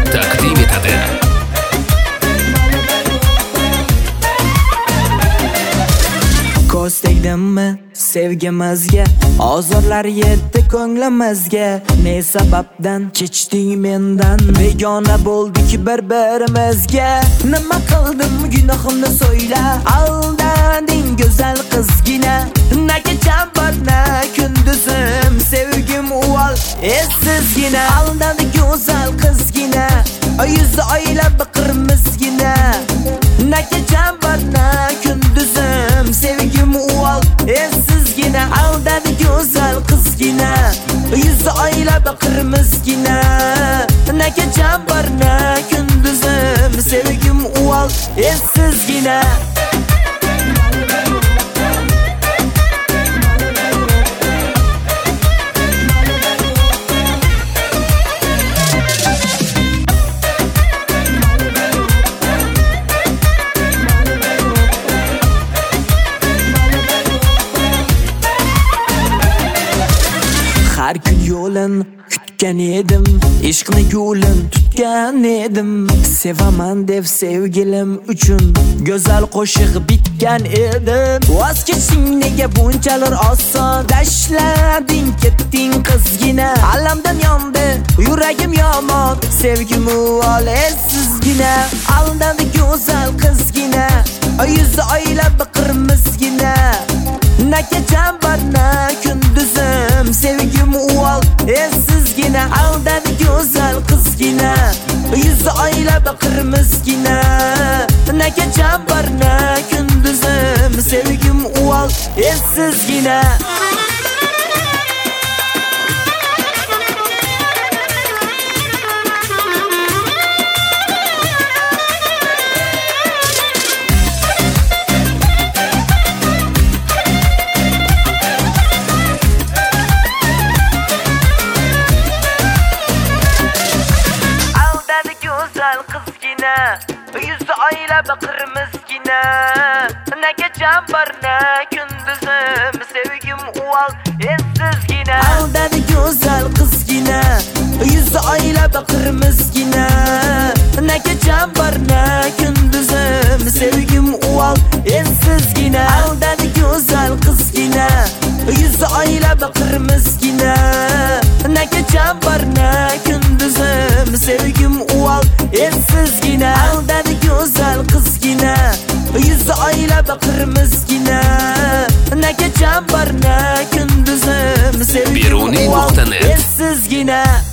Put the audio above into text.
taqdim etadi. Ko'z tegdimmi sevgimizga, ozorlar yetdi ko'nglimizga. Ne sababdan kechding mendan, begona bo'ldik bir-birimizga. Nima qildim gunohimni so'yla, aldading go'zal qizgina. Na kecham bor na kunduzim, sevgim uvol essizgina. Aldadi go'zal qizgina, yuzi oylab qirmizgina. Na kecham bor na kunduzim, sevgim uvol essizgina. Aldadi go'zal qizgina, yuzi oylab qirmizgina. Na kecham bor na kunduzim, sevgim uvol essizgina. Har kun yo'lin kutgan edim, ishqni yo'lin tutgan edim. Sevaman deb sevgilim uchun go'zal qo'shiq bitgan edim. Voz keching nega bunchalar oson, tashlading ketding qizgina. Alamdan yondi yuragim yomon, sevgim uvol essizgina. Aldadi go'zal qizgina, yuzi oylab qirmizgina. Na kecham bor na kunduzim, sevgim uvol essizgina. Aldadi go'zal qizgina, yuzi oylab qirmizgina. Na kecham bor na kunduzim, sevgim uvol essizgina. Yuzi oylab qirmizgina. Na kecham bor na kunduzim, sevgim uvol essizgina. Aldadi go'zal qizgina, yuzi oylab qirmizgina. Na kecham bor na kunduzim, sevgim uvol essizgina. Aldadi go'zal qizgina, yuzi oylab qirmizgina. Na kecham bor na kunduzim, sevgim uvol essizgina. Aldadi go'zal qizgina, yuzi oylab qirmizgina. Na kecham bor na kunduzim, sevgim uvol essizgina.